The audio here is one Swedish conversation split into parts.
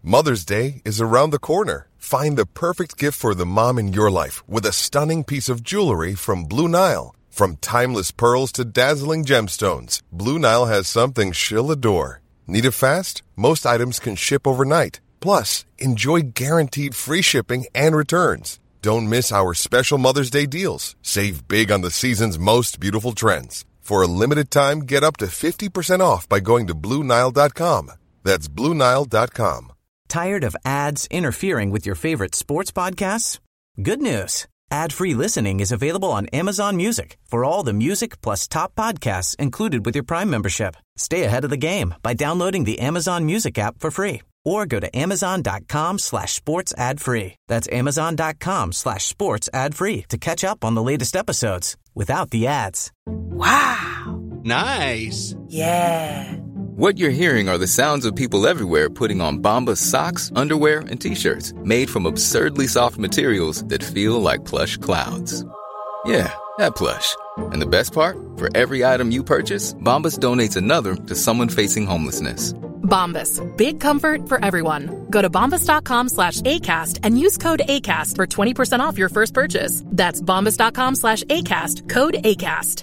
Mother's Day is around the corner. Find the perfect gift for the mom in your life with a stunning piece of jewelry from Blue Nile. From timeless pearls to dazzling gemstones, Blue Nile has something she'll adore. Need it fast? Most items can ship overnight. Plus, enjoy guaranteed free shipping and returns. Don't miss our special Mother's Day deals. Save big on the season's most beautiful trends. For a limited time, get up to 50% off by going to BlueNile.com. That's BlueNile.com. Tired of ads interfering with your favorite sports podcasts? Good news. Ad-free listening is available on Amazon Music for all the music plus top podcasts included with your Prime membership. Stay ahead of the game by downloading the Amazon Music app for free or go to amazon.com/sports ad free. That's amazon.com/sports ad free to catch up on the latest episodes without the ads. Wow. Nice. Yeah. What you're hearing are the sounds of people everywhere putting on Bombas socks, underwear, and T-shirts made from absurdly soft materials that feel like plush clouds. Yeah, that plush. And the best part? For every item you purchase, Bombas donates another to someone facing homelessness. Bombas. Big comfort for everyone. Go to bombas.com/ACAST and use code ACAST for 20% off your first purchase. That's bombas.com/ACAST. Code ACAST.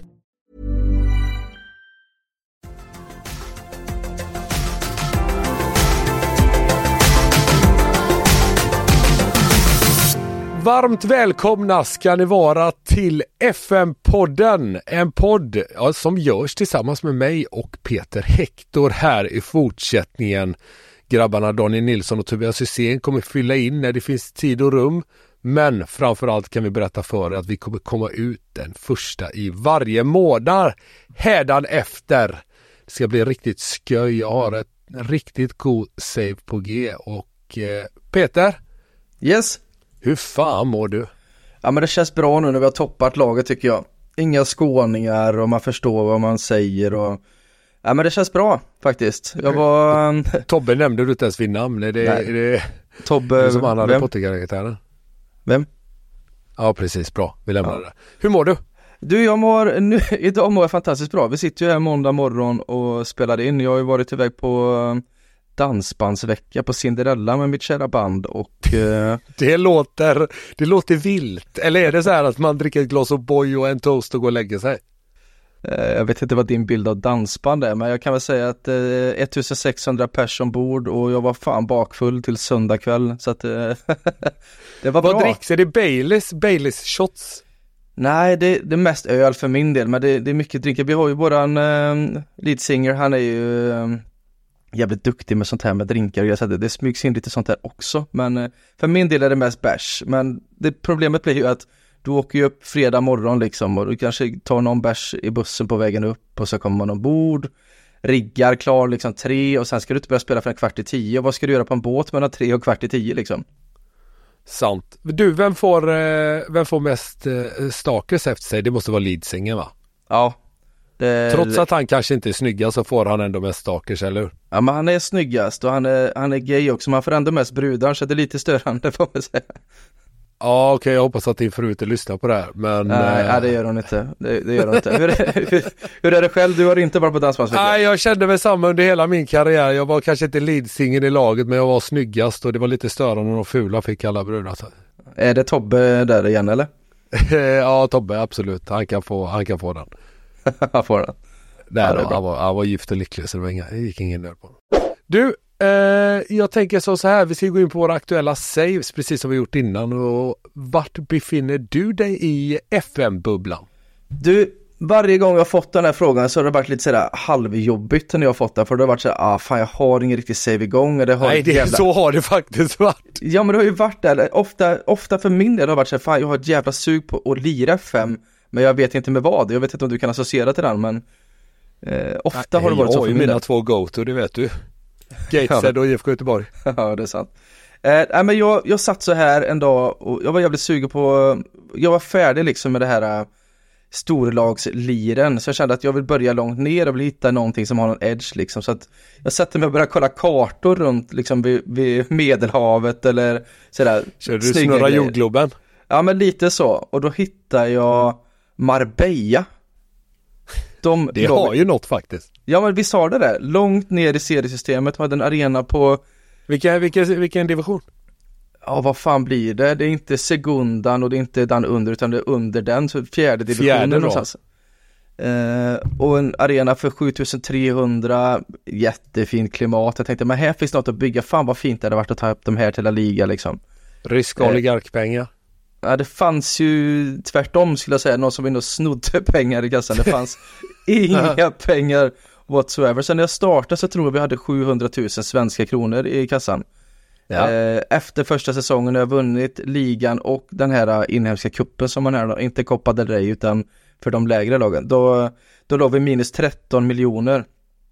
Varmt välkomna ska ni vara till FM-podden. En podd som görs tillsammans med mig och Peter Hector här i fortsättningen. Grabbarna Daniel Nilsson och Tobias Hysén kommer fylla in när det finns tid och rum. Men framförallt kan vi berätta för er att vi kommer komma ut den första i varje månad. Hädan efter. Det ska bli riktigt sköj. Jag har ett riktigt god save på G. Och Peter? Yes. Hur fan mår du? Ja, men det känns bra nu när vi har toppat laget tycker jag. Inga skåningar och man förstår vad man säger och... Ja, men det känns bra faktiskt. Jag var... Tobbe nämnde du inte ens vid namn. Är det Tobbe... det som han hade Potter-karaktären? Vem? Ja, precis. Bra. Vi lämnar det. Hur mår du? Du, idag mår jag fantastiskt bra. Vi sitter ju här måndag morgon och spelar in. Jag har ju varit iväg på... dansbandsvecka på Cinderella med mitt kära band och det låter vilt. Eller är det så här att man dricker ett glas O'boy och en toast och går och lägger sig? Jag vet inte vad din bild av dansband är, men jag kan väl säga att 1600 pers ombord och jag var fan bakfull till söndag kväll så att det var bra. Vad dricks? Är det Baileys shots? Nej, det är mest öl för min del, men det är mycket dricka. Vi har ju våran lead singer, han är ju jävligt duktig med sånt här med drinkar och det smygs in lite sånt här också, men för min del är det mest bärs, men problemet blir ju att du åker ju upp fredag morgon liksom och du kanske tar någon bärs i bussen på vägen upp och så kommer man ombord, riggar klar liksom 3 och sen ska du inte börja spela för 9:45 och vad ska du göra på en båt mellan 3 och 9:45 liksom? Sant. Du, vem får mest stakes efter sig? Det måste vara leadsingen, va? Ja. Trots att han kanske inte är snyggast så får han ändå mest stakers, eller hur? Ja, men han är snyggast och han är gay också, men han får ändå mest brudar så det är lite störande får man säga. Ja, okej, jag hoppas att din fru inte lyssnar på det här, men... Nej, det gör hon inte. Det gör hon inte. Hur är det själv? Du har inte varit på dansbandsvecka? Nej, jag kände mig samma under hela min karriär. Jag var kanske inte leadsingen i laget, men jag var snyggast och det var lite störande och fula fick alla brudar. Är det Tobbe där igen, eller? Ja, Tobbe, absolut. Han kan få den. Han får den. Nej, han var gift och lycklig så det gick ingen nöd på honom. Du, jag tänker så här, vi ska gå in på våra aktuella saves precis som vi gjort innan. Och vart befinner du dig i FM-bubblan? Du, varje gång jag har fått den här frågan så har det varit lite sådär halvjobbigt när jag har fått den, för det har varit såhär, fan jag har ingen riktig save igång. Så har det faktiskt varit. Ja, men det har ju varit där, ofta för min del har det varit såhär, fan jag har ett jävla sug på att lira FM, men jag vet inte med vad. Jag vet inte om du kan associera till den, men ofta har det varit så för min del. Mina 2 go-to, det vet du. Gateshead och IFK Göteborg. Ja, det är sant. Men jag satt så här en dag och jag var jävligt sugen på, jag var färdig liksom med det här storlagsliren, så jag kände att jag vill börja långt ner och vill hitta någonting som har någon edge liksom, så att jag satte mig och började kolla kartor runt liksom vid Medelhavet eller sådär. Kör du snurra jordgloben? Ja, men lite så, och då hittade jag Marbella. Har ju något faktiskt. Ja, men vi sa det där, långt ner i seriesystemet, hade en arena på Vilken division? Ja, vad fan blir det? Det är inte segundan och det är inte den under, utan det är under den, så fjärde divisionen någonstans. Och en arena för 7300, jättefint klimat. Jag tänkte, men här finns något att bygga. Fan vad fint det hade varit att ta upp de här till La Liga liksom. Ryska oligarkpengar. Ja, det fanns ju tvärtom skulle jag säga, någon som var inne och snodde pengar i kassan. Det fanns inga pengar whatsoever. Sen när jag startade så tror jag vi hade 700 000 svenska kronor i kassan. Ja. Efter första säsongen när jag vunnit ligan och den här inhemska kuppen som man är, inte Copa del Rey utan för de lägre lagen, då låg vi minus 13 miljoner.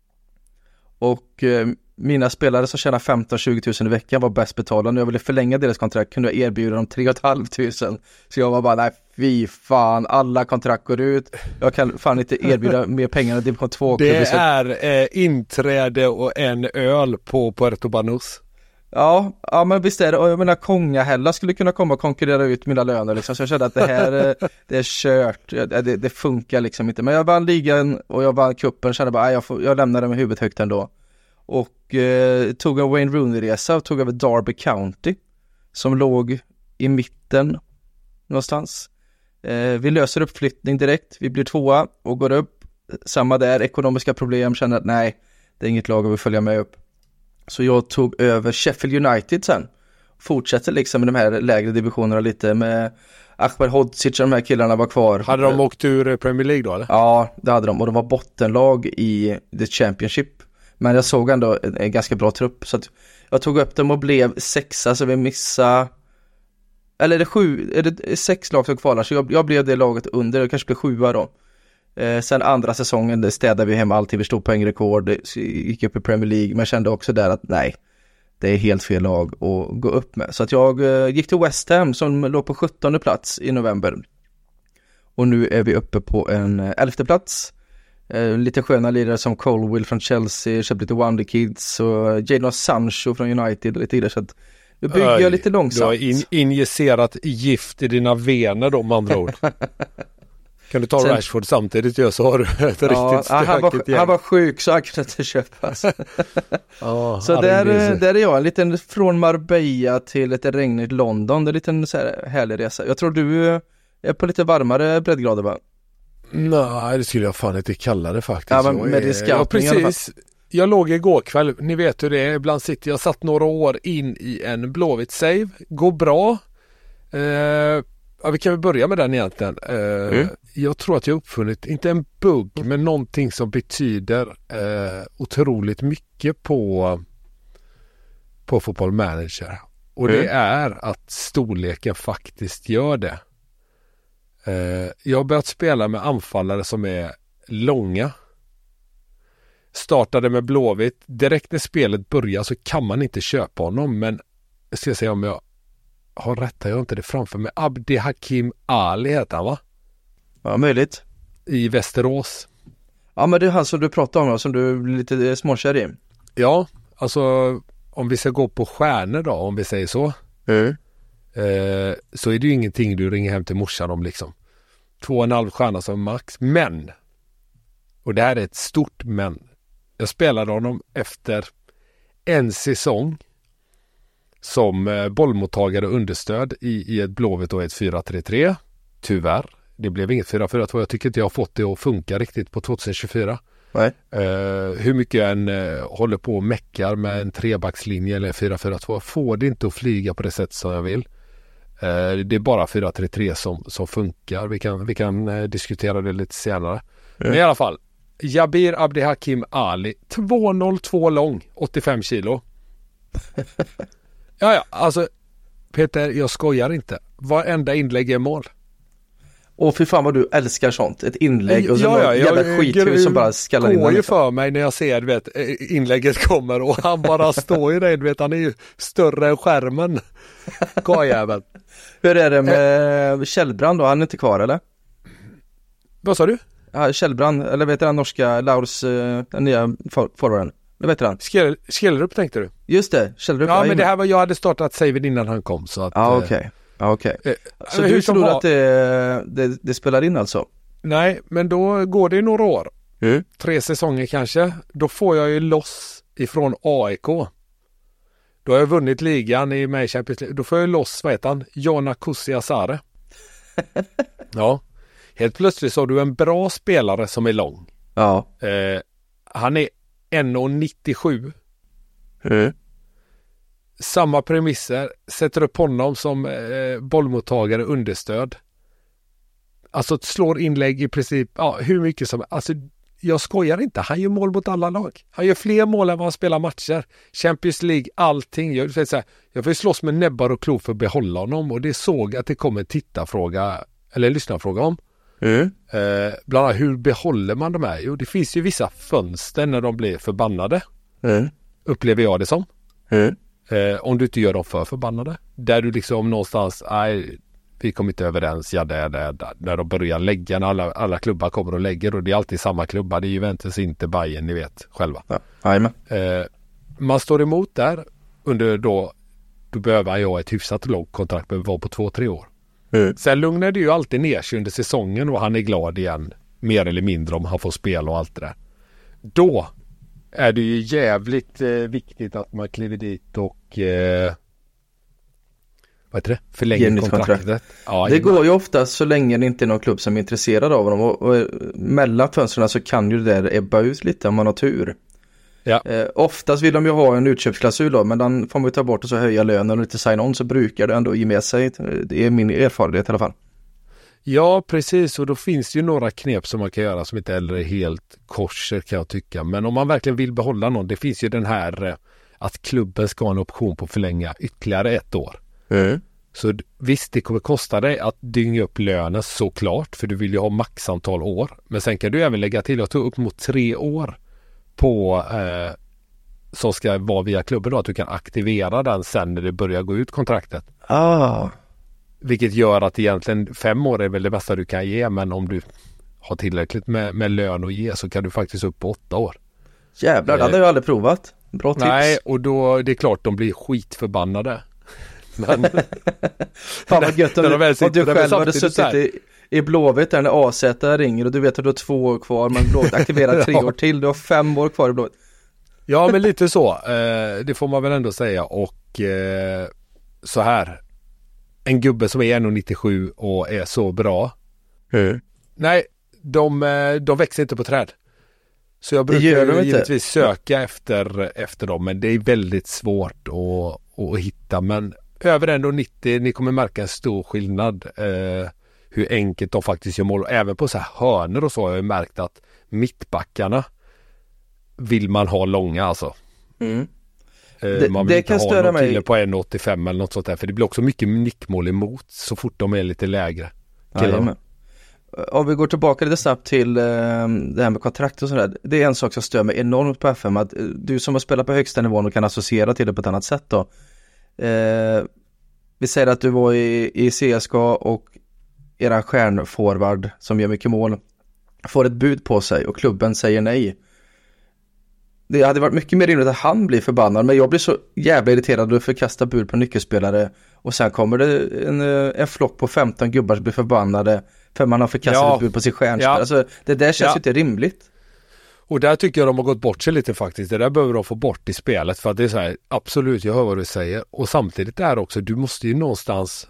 Och mina spelare som tjänar 15-20 000 i veckan var bäst betalda. När jag ville förlänga deras kontrakt kunde jag erbjuda dem 3 500. Så jag var bara, nej fy fan, alla kontrakt går ut. Jag kan fan inte erbjuda mer pengar än division 2. Det är inträde och en öl på Puerto Banús. Ja, men visst är det. Och jag menar, Kongahälla skulle kunna komma och konkurrera ut mina löner liksom. Så jag kände att det här det är kört. Det funkar liksom inte. Men jag vann ligan och jag vann kuppen. Kände bara, jag lämnade med huvudet högt ändå. Och tog en Wayne Rooney-resa och tog över Derby County som låg i mitten någonstans. Vi löser uppflyttning direkt. Vi blir 2 och går upp. Samma där, ekonomiska problem. Kände att nej, det är inget lag jag vill följa med upp. Så jag tog över Sheffield United sen. Fortsätter liksom med de här lägre divisionerna lite med Ahmed Hodzic och de här killarna var kvar. Hade de åkt ur Premier League då eller? Ja, det hade de. Och de var bottenlag i The Championship. Men jag såg ändå en ganska bra trupp. Så att jag tog upp dem och blev 6. Så vi missade... Eller är det 6 lag som kvalar. Så jag blev det laget under. Jag kanske blev 7 då. Sen andra säsongen städade vi hem alltid, vi stod poängrekord, gick upp i Premier League, men jag kände också där att nej, det är helt fel lag att gå upp med. Så att jag gick till West Ham som låg på 17:e plats i november. Och nu är vi uppe på en 11:e plats. Lite sköna lirare som Colwill från Chelsea, köpte lite Wonder Kids och Jadon Sancho från United lite där, så att nu bygger jag lite långsamt. Du har injicerat gift i dina vener då med andra ord. Kan du ta Rashford samtidigt så har du ett riktigt stökigt han var sjuk så han kunde inte köpas. Så där är jag en liten från Marbella till ett regnigt London. Det är en liten så här härlig resa. Jag tror du är på lite varmare breddgrader, va? Nej, det skulle jag fan inte kalla det faktiskt. Ja, men med det precis. Jag låg igår kväll, ni vet hur det är, ibland sitter jag satt några år in i en Blåvitt save, går bra. Vi kan väl börja med den egentligen. Jag tror att jag uppfunnit, inte en bugg, men någonting som betyder otroligt mycket på Football Manager. Och det är att storleken faktiskt gör det. Jag har börjat spela med anfallare som är långa. Startade med Blåvitt. Direkt när spelet börjar så kan man inte köpa honom, men jag ska säga om jag har rätt, jag inte det framför mig. Abdi Hakim Ali heter han, va? Ja, möjligt. I Västerås. Ja, men det är han som du pratar om, som du blir lite småkär i. Ja, alltså om vi ska gå på stjärnor då, om vi säger så. Så är det ju ingenting du ringer hem till morsan om liksom. 2,5 stjärna som max. Men, och det här är ett stort men, jag spelade honom efter en säsong som bollmottagare och understöd i ett Blåvitt och ett 4-3-3. Tyvärr. Det blev inget 4-4-2. Jag tycker inte jag har fått det att funka riktigt på 2024. Nej. Hur mycket jag än håller på och meckar med en 3-backslinje eller 4-4-2 får det inte att flyga på det sätt som jag vill. Det är bara 4-3-3 som funkar. Vi kan diskutera det lite senare. Men i alla fall, Jabir Abdi Hakim Ali 2,02 lång, 85 kilo. Ja, alltså Peter, jag skojar inte. Varenda inlägg är mål. Och för fan vad du älskar sånt. Ett inlägg och så jävla skithus som bara skallar in. Det går ju för mig när jag ser, du vet, inlägget kommer och han bara står i det, du vet, han är ju större än skärmen. Gajävel. Hur är det med Kjellbrand då? Han är inte kvar, eller? Vad sa du? Ja, Kjellbrand, eller vet du den norska Laurs, den nya forwarden. Det vet du han. Skjellerup tänkte du? Just det, Kjellrup. Ja, men det här var, jag hade startat saven innan han kom så att... Ja, okej. Så du tror att det spelar in alltså? Nej, men då går det ju några år. 3 säsonger kanske. Då får jag ju loss ifrån AIK. Då har jag vunnit ligan i mig Champions League. Då får jag loss, vad heter han? Jona Kusiasare. Ja. Helt plötsligt så har du en bra spelare som är lång. Ja. Han är 1,97. Mm. Samma premisser. Sätter upp honom som bollmottagare understöd. Alltså slår inlägg i princip hur mycket som... Alltså jag skojar inte. Han gör mål mot alla lag. Han gör fler mål än vad han spelar matcher. Champions League, allting. Jag får ju slåss med näbbar och klor för att behålla honom. Och det såg att det kom en tittarfråga eller en lyssnarfråga om. Bland annat hur behåller man de här? Jo, det finns ju vissa fönster när de blir förbannade. Upplever jag det som. Om du inte gör dem för förbannade. Där du liksom någonstans, vi kommer inte överens, när de börjar lägga, när alla klubbar kommer och lägger, och det är alltid samma klubbar, det är Juventus, inte Bayern, ni vet själva. Man står emot där under då behöver jag ett hyfsat lågt kontrakt, behöver vara på 2-3 år. Sen lugnar det ju alltid ner sig under säsongen och han är glad igen, mer eller mindre, om han får spela och allt det där. Då är det ju jävligt viktigt att man kliver dit och förlänger kontraktet. Ja, det går ju ofta så länge det inte är någon klubb som är intresserad av honom, och mellan fönstren så kan ju det där ebba ut lite om man har tur. Ja. Oftast vill de ju ha en utköpsklausul då, men den får man ju ta bort och så höja lönen och lite sign-on, så brukar det ändå ge med sig. Det är min erfarenhet i alla fall. Ja, precis, och då finns det ju några knep som man kan göra som inte heller är helt korser, kan jag tycka. Men om man verkligen vill behålla någon, det finns ju den här att klubben ska ha en option på att förlänga ytterligare 1 år. Så visst, det kommer kosta dig att dynga upp lönen såklart, för du vill ju ha maxantal år. Men sen kan du även lägga till att ta upp mot 3 år på som ska vara via klubben då, att du kan aktivera den sen när det börjar gå ut kontraktet. Vilket gör att egentligen 5 år är väl det bästa du kan ge, men om du har tillräckligt med lön att ge så kan du faktiskt upp på 8 år. Jävlar, det hade jag aldrig provat. Bra tips. Nej, och då det är klart de blir skitförbannade. Men fan vad gött om du själv hade suttit i Blåvitt där när AZ ringer och du vet att du har 2 år kvar, men Blåvitt aktiverar 3 år till, du har 5 år kvar i Blåvitt. Ja, men lite så. Det får man väl ändå säga. Och så här, en gubbe som är 1,97 och är så bra. Nej, de växer inte på träd. Så jag brukar givetvis söka efter dem, men det är väldigt svårt att hitta. Men över 1,90, ni kommer märka en stor skillnad hur enkelt de faktiskt gör mål. Och även på så här hörnor och så har jag märkt att mittbackarna vill man ha långa alltså. Man vill inte ha någon kille på 1,85 eller något sånt där, för det blir också mycket nickmål emot så fort de är lite lägre. Om vi går tillbaka lite snabbt till det här med kontrakt och sådär. Det är en sak som stör mig enormt på FM, att du som har spelat på högsta nivån och kan associera till det på ett annat sätt då. Vi säger att du var i CSKA och era stjärnforward som gör mycket mål får ett bud på sig och klubben säger nej. Det hade varit mycket mer rimligt att han blir förbannad, men jag blir så jävla irriterad och förkastar bud på nyckelspelare och sen kommer det en flock på 15 gubbar som blir förbannade för man har förkastat ett bud på sin stjärnspelare. Alltså, det där känns ju inte rimligt. Och där tycker jag de har gått bort sig lite faktiskt. Det där behöver de få bort i spelet, för att det är så här, absolut, jag hör vad du säger. Och samtidigt är också, du måste ju någonstans,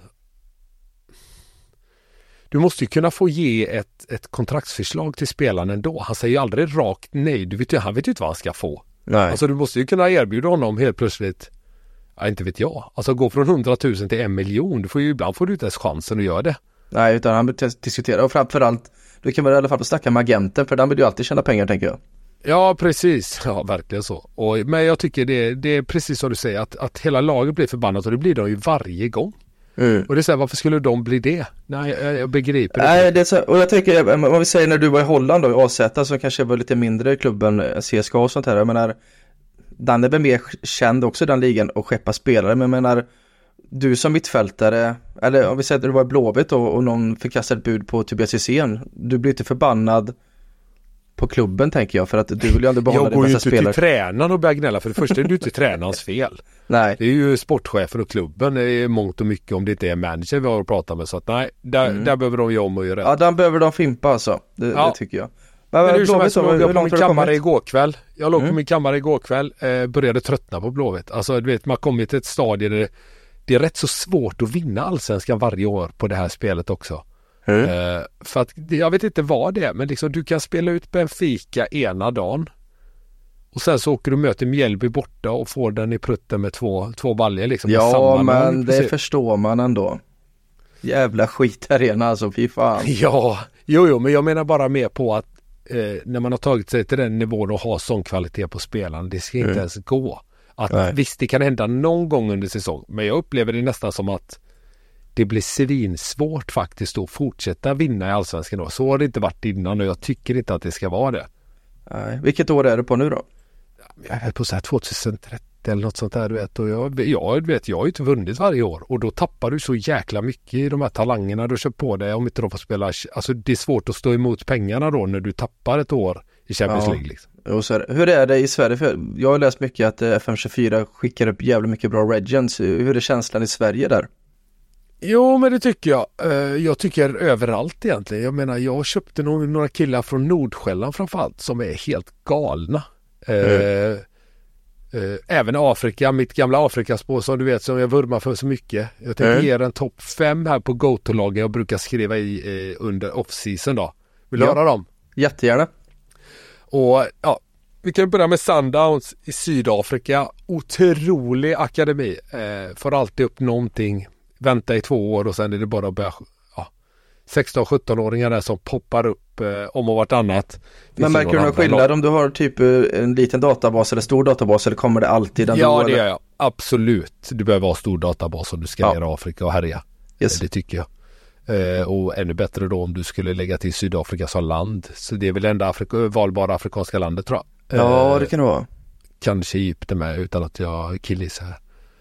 du måste ju kunna få ge ett kontraktsförslag till spelaren ändå. Han säger ju aldrig rakt nej. Han vet ju inte vad han ska få. Nej. Alltså du måste ju kunna erbjuda honom helt plötsligt, inte vet jag. Alltså gå från 100 000 till 1 miljon. Ibland får du inte ens chansen att göra det. Nej, utan han vill diskutera. Och framförallt, du kan väl i alla fall snacka med agenten, för den vill ju alltid tjäna pengar, tänker jag. Ja, precis. Ja, verkligen så. Men jag tycker det är precis som du säger, att hela laget blir förbannat, och det blir de ju varje gång. Och det är så här, varför skulle de bli det? Nej, jag begriper det. Nej, det är så, och jag tänker, om vi säger när du var i Holland då, i AZ, så kanske var lite mindre klubben CSKA och sånt här. Jag menar, den är väl mer känd också, den ligan, och skeppa spelare. Men jag menar, du som mittfältare, eller om vi säger att du var i Blåvitt då, och någon fick kasta ett bud på Tobias Hysén, du blir inte förbannad på klubben, tänker jag, för att du vill ju ändå behålla din bästa spelare. Jag går ju inte till tränaren och börjar gnälla, för det första är det ju inte tränarens fel. Nej. Det är ju sportchefen och klubben är mångt och mycket, om det inte är manager vi har att prata med, så att nej, där behöver de ju om och göra rätt. Ja, där behöver de fimpa alltså, det tycker jag. Men hur som helst, Blåvitt, jag låg hur på långt min har du kammare kommit? igår kväll. Jag låg på min kammare igår kväll. Började tröttna på Blåvitt. Alltså du vet, man kommer till ett stadie där det är rätt så svårt att vinna allsvenskan varje år på det här spelet också. För att jag vet inte vad det är, men liksom du kan spela ut Benfica ena dagen och sen så åker du och möter Mjällby borta och får den i prutten med två baljor liksom. Ja, men det förstår man ändå. Jävla skitarena alltså, fy fan. Ja, jo, men jag menar bara mer på att när man har tagit sig till den nivån och har sån kvalitet på spelaren, det ska inte ens gå. Visst, det kan hända någon gång under säsong, men jag upplever det nästan som att det blir svinsvårt faktiskt att fortsätta vinna i allsvenskan då. Så har det inte varit innan och jag tycker inte att det ska vara det. Nej. Vilket år är det på nu då? Jag är på så här 2030 eller något sånt där, du vet. Och jag har ju inte vunnit varje år och då tappar du så jäkla mycket i de här talangerna du kör på dig om inte de får spela. Alltså det är svårt att stå emot pengarna då när du tappar ett år i Champions League liksom. Och så hur är det i Sverige? För jag har läst mycket att FM24 skickar upp jävligt mycket bra Regents. Hur är känslan i Sverige där? Jo, men det tycker jag. Jag tycker överallt egentligen. Jag menar, jag köpte några killar från Nordsjälland framförallt som är helt galna. Även Afrika, mitt gamla Afrikaspår som du vet som jag vurmar för så mycket. Jag tänker ge en topp 5 här på Go-to-lagen jag brukar skriva i under off-season då. Vill du höra dem? Jättegärna. Och ja, vi kan börja med Sundowns i Sydafrika. Otrolig akademi. Får alltid upp någonting. Vänta i 2 år och sen är det bara att börja 16-17-åringar där som poppar upp om och vartannat. Men märker du någon skillnad om du har typ en liten databas eller stor databas eller kommer det alltid ändå? Ja, det gör jag. Absolut. Du behöver ha stor databas om du ska ner i Afrika och härja. Yes. Det tycker jag. Och ännu bättre då om du skulle lägga till Sydafrika som land. Så det är väl enda valbara afrikanska landet tror jag. Ja, det kan det vara. Kanske Egypten med utan att jag killgissar.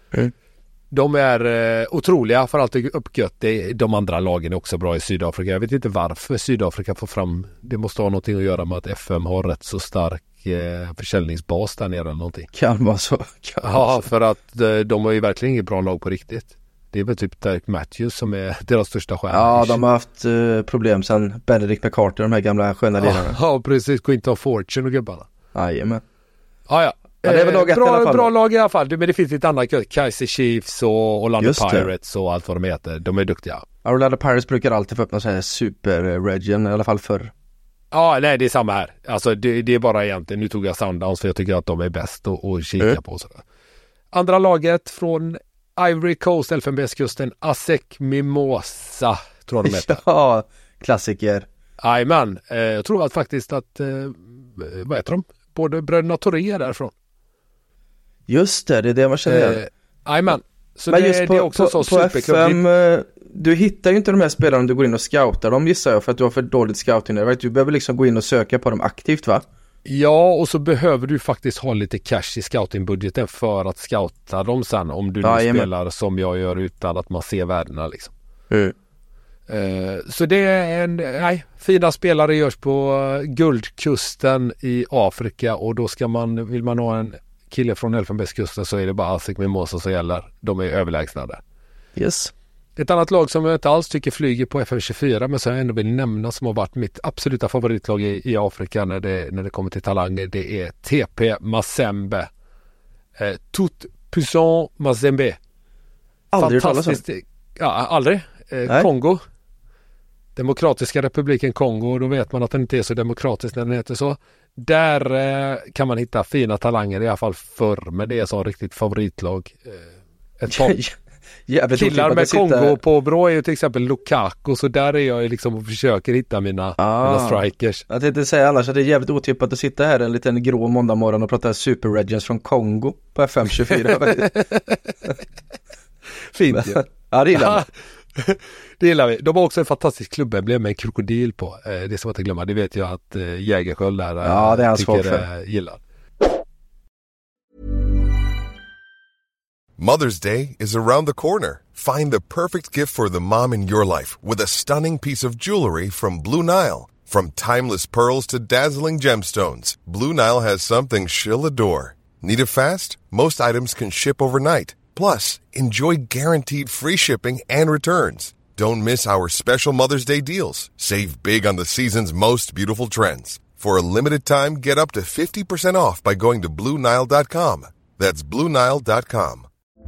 De är otroliga för allt uppgött. De andra lagen är också bra i Sydafrika. Jag vet inte varför Sydafrika får fram. Det måste ha någonting att göra med att FM har rätt så stark försäljningsbas där nere eller någonting. Kan vara så. För att de har ju verkligen inget bra lag på riktigt. Det är väl typ Derek Matthews som är deras största stjärna. Ja, de har haft problem sedan Benedict McCarthy, de här gamla sköna ledarna. Ja, precis. Quinton Fortune och gubbarna. Jajamän. Ja. Det är väl lag ett i alla fall. Bra lag i alla fall. Men det finns lite andra. Kaiser Chiefs och Orlando Pirates och allt vad de heter. De är duktiga. Orlando Pirates brukar alltid få upp någon sån här super-region, i alla fall förr. Ja, nej det är samma här. Alltså det är bara egentligen, nu tog jag Sundowns för jag tycker att de är bäst att kika på. Sådär. Andra laget från Ivory Coast, Elfenbenskusten, ASEC Mimosa tror jag de heter. Ja, klassiker. Jajamän, jag tror att faktiskt att, vad heter de? Både bröderna Toré är därifrån. Just det är det man känner. Jajamän. Så men det just är också så superklubb. FM, du hittar ju inte de här spelarna om du går in och scoutar dem gissar jag för att du har för dåligt scouting. Du behöver liksom gå in och söka på dem aktivt va? Ja, och så behöver du faktiskt ha lite cash i scoutingbudgeten för att scouta dem sen om du spelar som jag gör utan att man ser värdena liksom. Så det är fina spelare görs på Guldkusten i Afrika och då vill man ha en kille från Elfenbenskusten så är det bara ASEC Mimosa som gäller. De är överlägsna där. Yes. Ett annat lag som jag inte alls tycker flyger på FM24 men som jag ändå vill nämna som har varit mitt absoluta favoritlag i Afrika när det kommer till talanger, det är TP Mazembe. Tout puissant Mazembe. Aldrig fantastiskt. Ja, aldrig. Kongo. Demokratiska republiken Kongo, då vet man att den inte är så demokratisk när den heter så. Där kan man hitta fina talanger i alla fall förr, men det är så riktigt favoritlag. Ett par killar med Kongo på Brå är ju till exempel Lukaku, så där är jag liksom och försöker hitta mina strikers. Jag tänkte säga annars att det är jävligt otippat att sitta här en liten grå måndagmorgon och prata Super Regents från Kongo på FM24. Fint ju. Ja, det gillar vi. Det gillar vi. De har också en fantastisk klubbemblem med en krokodil på. Det som jag inte glömma, det vet jag att Jägersköld där det är hans tycker gillar. Mother's Day is around the corner. Find the perfect gift for the mom in your life with a stunning piece of jewelry from Blue Nile. From timeless pearls to dazzling gemstones, Blue Nile has something she'll adore. Need it fast? Most items can ship overnight. Plus, enjoy guaranteed free shipping and returns. Don't miss our special Mother's Day deals. Save big on the season's most beautiful trends. For a limited time, get up to 50% off by going to BlueNile.com. That's BlueNile.com.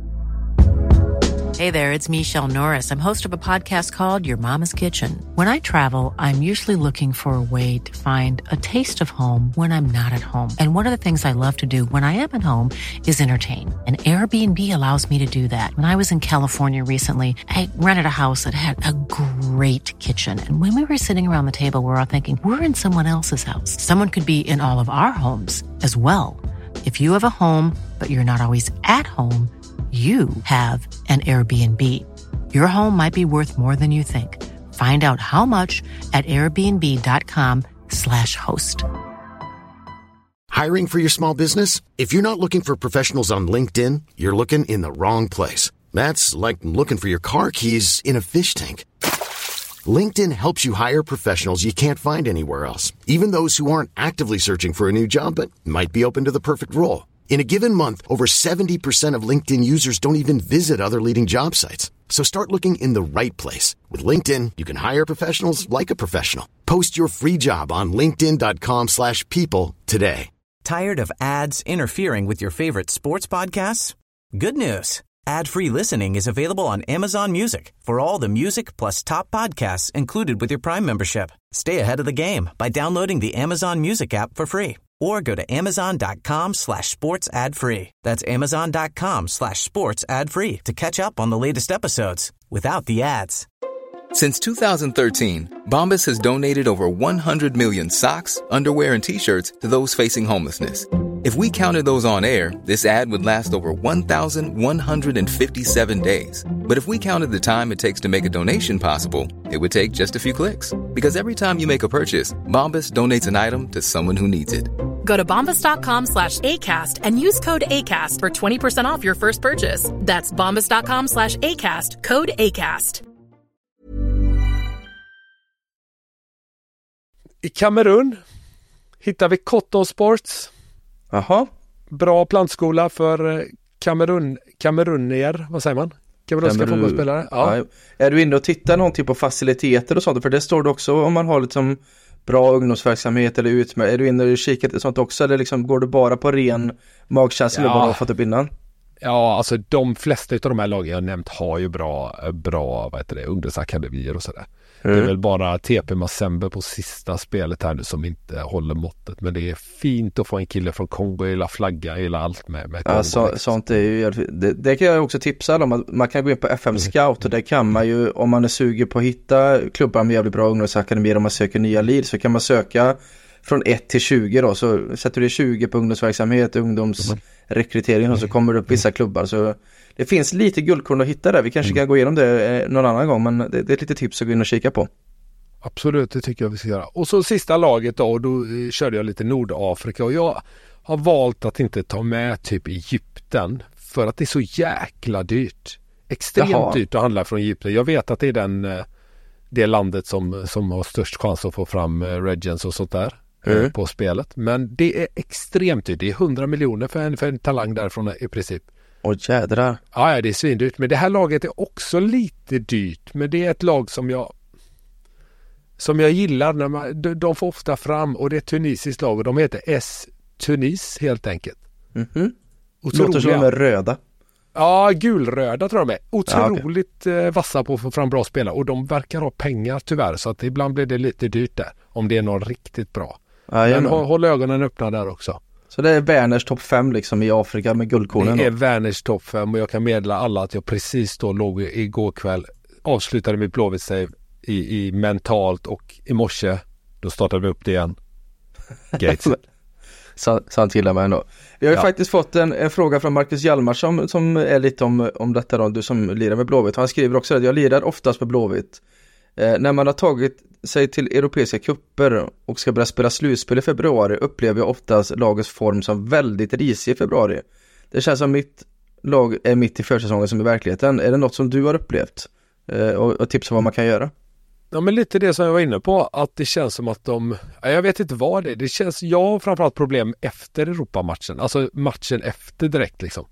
Hey there, it's Michelle Norris. I'm host of a podcast called Your Mama's Kitchen. When I travel, I'm usually looking for a way to find a taste of home when I'm not at home. And one of the things I love to do when I am at home is entertain. And Airbnb allows me to do that. When I was in California recently, I rented a house that had a great kitchen. And when we were sitting around the table, we were all thinking, we're in someone else's house. Someone could be in all of our homes as well. If you have a home, but you're not always at home, you have an Airbnb. Your home might be worth more than you think. Find out how much at airbnb.com/host. Hiring for your small business? If you're not looking for professionals on LinkedIn, you're looking in the wrong place. That's like looking for your car keys in a fish tank. LinkedIn helps you hire professionals you can't find anywhere else, even those who aren't actively searching for a new job but might be open to the perfect role. In a given month, over 70% of LinkedIn users don't even visit other leading job sites. So start looking in the right place. With LinkedIn, you can hire professionals like a professional. Post your free job on linkedin.com/people today. Tired of ads interfering with your favorite sports podcasts? Good news. Ad-free listening is available on Amazon Music for all the music plus top podcasts included with your Prime membership. Stay ahead of the game by downloading the Amazon Music app for free or go to amazon.com/sports ad free. That's amazon.com/sports ad free to catch up on the latest episodes without the ads. Since 2013, Bombas has donated over 100 million socks, underwear, and T-shirts to those facing homelessness. If we counted those on air, this ad would last over 1,157 days. But if we counted the time it takes to make a donation possible, it would take just a few clicks. Because every time you make a purchase, Bombas donates an item to someone who needs it. Go to bombas.com/ACAST and use code ACAST for 20% off your first purchase. That's bombas.com/ACAST, code ACAST. I Kamerun hittar vi Cotton Sports. Jaha. Bra plantskola för kamerunier, vad säger man? Kamerunska fotbollsspelare. Ja. Är du inne och tittar någonting på faciliteter och sånt? För det står det också om man har liksom bra ungdomsverksamhet eller är du inne och kikar och sånt också? Eller liksom, går du bara på ren magkänsla eller vad du har fått upp innan? Ja, alltså de flesta av de här lagen jag nämnt har ju bra ungdomsakademier och sådär. Det är väl bara TP Mazembe på sista spelet här nu som inte håller måttet. Men det är fint att få en kille från Kongo, hela flagga, hela allt med Kongo. Ja, sånt är ju, det kan jag också tipsa om. Att man kan gå in på FM Scout och där kan man ju, om man är sugen på att hitta klubbar med jävligt bra ungdomsakademier, om man söker nya lead, så kan man söka från 1 till 20 då. Så sätter du 20 på ungdomsverksamhet, ungdomsrekrytering och så kommer det upp vissa klubbar. Så det finns lite guldkorn att hitta där. Vi kanske kan gå igenom det någon annan gång, men det är ett litet tips att gå in och kika på. Absolut, det tycker jag vi ska göra. Och så sista laget då körde jag lite Nordafrika och jag har valt att inte ta med typ Egypten för att det är så jäkla dyrt. Extremt dyrt att handla från Egypten. Jag vet att det är det landet som har störst chans att få fram Regents och sånt där på spelet. Men det är extremt dyrt. Det är 100 miljoner för en talang därifrån i princip. Åh jädrar. Ja, det är svindyrt. Men det här laget är också lite dyrt. Men det är ett lag som jag gillar. När de får ofta fram, och det är ett tunisiskt lag och de heter S-Tunis helt enkelt. Låter som de är röda. Ja, gulröda tror jag de är. Otroligt vassa på att få fram bra spelare. Och de verkar ha pengar tyvärr. Så att ibland blir det lite dyrt där. Om det är någon riktigt bra. Men håll ögonen öppna där också. Så det är Werners topp 5 liksom i Afrika med guldkornen. Det är Werners topp 5 och jag kan meddela alla att jag precis då låg igår kväll, avslutade mitt Blåvitt-save i mentalt, och i morse då startade vi upp det igen. Gates. Sant gillar mig ändå. Vi har ju faktiskt fått en fråga från Marcus Hjalmarsson som är lite om detta då, du som lirar med Blåvitt. Han skriver också att jag lirar oftast med Blåvitt. När man har tagit sig till europeiska kupper och ska börja spela slutspel i februari upplever jag oftast lagets form som väldigt risig i februari. Det känns som mitt lag är mitt i försäsongen som i verkligheten. Är det något som du har upplevt? Och tips om vad man kan göra? Ja, men lite det som jag var inne på, att det känns som att jag vet inte vad det känns, jag har framförallt problem efter Europamatchen, alltså matchen efter direkt liksom.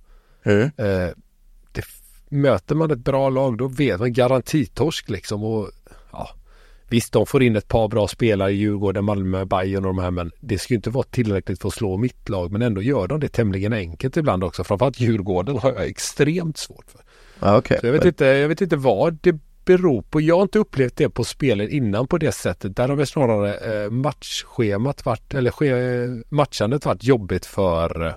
Möter man ett bra lag, då vet man garantitorsk liksom, och Visst, de får in ett par bra spelare i Djurgården, Malmö, Bayern och de här, men det ska ju inte vara tillräckligt för att slå mitt lag, men ändå gör de det tämligen enkelt ibland också. Framförallt Djurgården har jag extremt svårt för. Ja, okay. Så jag vet inte vad det beror på. Jag har inte upplevt det på spelen innan på det sättet. Där har väl snarare matchschemat varit, eller matchandet varit jobbigt för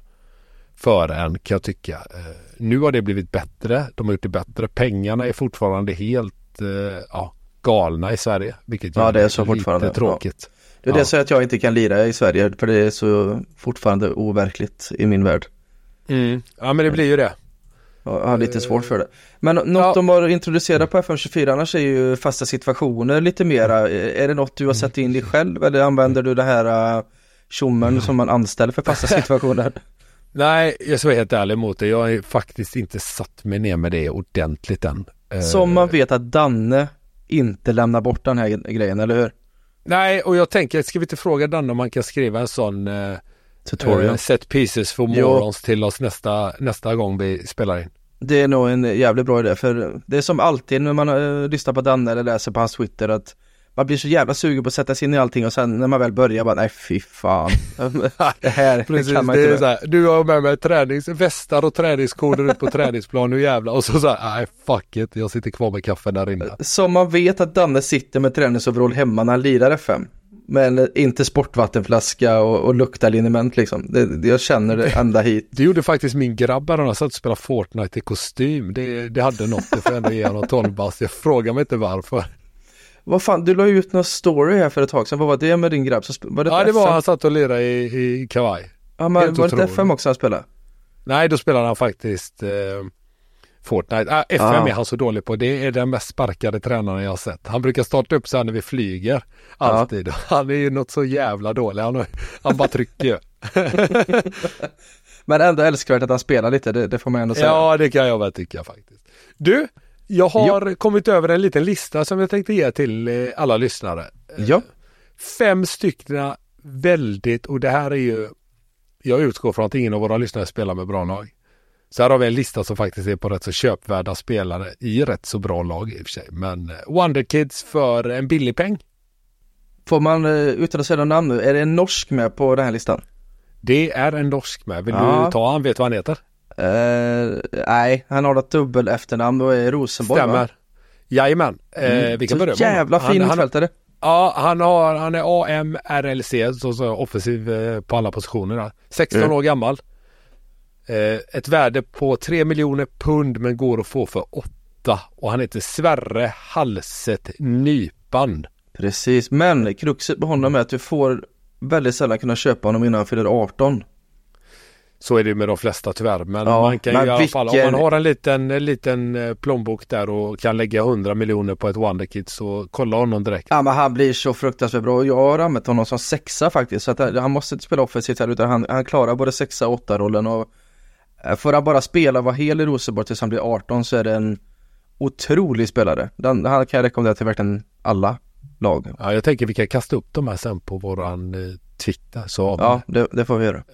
en, kan jag tycka. Nu har det blivit bättre. De har gjort det bättre. Pengarna är fortfarande helt galna i Sverige. Vilket det är så lite fortfarande tråkigt. Ja. Det är så att jag inte kan lira i Sverige, för det är så fortfarande overkligt i min värld. Ja, men det blir ju det. Jag har lite svårt för det. Men något de har introducerat på FM24 annars är ju fasta situationer lite mera. Är det något du har sett in dig själv, eller använder du det här tjommen som man anställer för fasta situationer? Nej, jag ska vara helt ärlig mot det. Jag har faktiskt inte satt mig ner med det ordentligt än. Som man vet att Danne inte lämnar bort den här grejen, eller hur? Nej, och jag tänker, ska vi inte fråga Danne om man kan skriva en sån tutorial set pieces for morons till oss nästa gång vi spelar in. Det är nog en jävligt bra idé, för det är som alltid när man lyssnar på Danne eller läser på hans Twitter, att man blir så jävla sugen på att sätta sig in i allting, och sen när man väl börjar bara, nej fy fan. Det här precis, kan man det inte är så här, du har med mig träningsvästar och träningskoder ut på träningsplan, nu jävla. Och så här, nej fuck it, jag sitter kvar med kaffe där inne. Så man vet att Danne sitter med träningsoverall hemma när han lirar FM. Men inte sportvattenflaska och luktarliniment liksom. Jag känner det ända hit. Det gjorde faktiskt min grabb när han satt och spelade Fortnite i kostym. Det hade något, det får ändå ge honom 12 bast. Jag frågar mig inte varför. Vad fan, du la ju ut någon story här för ett tag sedan. Vad var det med din grabb? Var det det var han satt och lirade i kavaj. Ja, men var det FM också han spelade? Nej, då spelade han faktiskt Fortnite. FM är han så dålig på. Det är den mest sparkade tränaren jag har sett. Han brukar starta upp så här när vi flyger. Alltid. Han är ju något så jävla dålig. Han bara trycker ju. Men ändå älskvärt att han spelar lite. Det får man ändå säga. Ja, det kan jag väl tycka faktiskt. Du, jag har kommit över en liten lista som jag tänkte ge till alla lyssnare. Ja. 5 stycken väldigt, och det här är ju, jag utgår från att ingen av våra lyssnare spelar med bra lag. Så här har vi en lista som faktiskt är på rätt så köpvärda spelare i rätt så bra lag i och för sig. Men Wonder Kids för en billig peng. Får man, utan att säga någon namn nu, är det en norsk med på den här listan? Det är en norsk med. Vill du ta han? Vet vad han heter? Nej, han har ett dubbel efternamn och är Rosenborg. Stämmer. Va? Jajamän. Vi kan börja med jävla fin mittfältare. Ja, han är AMRLC, så offensiv på alla positioner där. 16 år gammal. Ett värde på 3 miljoner pund, men går att få för 8. Och han heter Sverre Halset Nypan. Precis, men kruxet på honom är att du får väldigt sällan kunna köpa honom innan han fyller 18. Så är det med de flesta tyvärr. Men man kan ju i alla fall, om man har en liten plånbok där och kan lägga 100 miljoner på ett Wonder Kid, så kolla honom direkt. Ja, men han blir så fruktansvärt bra. Jag har använt honom som 6:a faktiskt. Så att han måste inte spela offensivt här, utan han klarar både 6:a och 8-rollen. Och får han bara spela, vara hel i Rosenborg tills han blir 18, så är det en otrolig spelare. Han kan jag rekommendera till verkligen alla lag. Ja, jag tänker vi kan kasta upp de här sen på våran Twitter. Så ja, det får vi göra.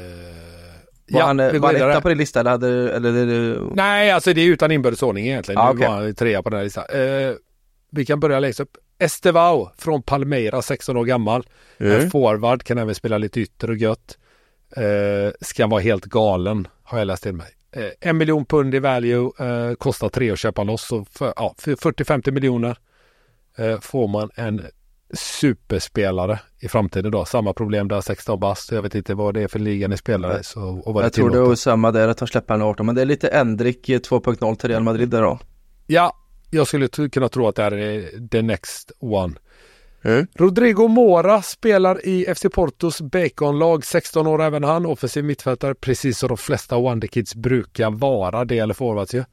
Var han etta på din lista eller? Nej, alltså det är utan inbördes-ordning egentligen. Nu var han 3 på den här listan. Vi kan börja läsa upp. Estevao från Palmeiras, 16 år gammal. Forward, kan även spela lite ytter och gött. Ska vara helt galen, har jag läst till mig. 1 miljon pund i value, kostar 3 att köpa loss. Så för 40-50 miljoner får man en superspelare i framtiden då. Samma problem där, 16 bast. Jag vet inte vad det är för ligan i spelare. Jag tror det är samma där att ta släppa en 18. Men det är lite Endrik 2.0 till Real Madrid där då. Ja, jag skulle kunna tro att det är the next one. Rodrigo Mora spelar i FC Portos Bacon-lag, 16 år även han, offensiv mittfältare, precis som de flesta Wonder Kids brukar vara, det eller forwards ju.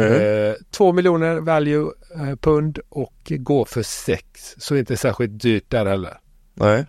2 miljoner value pund och går för 6, så inte särskilt dyrt där heller. Nej.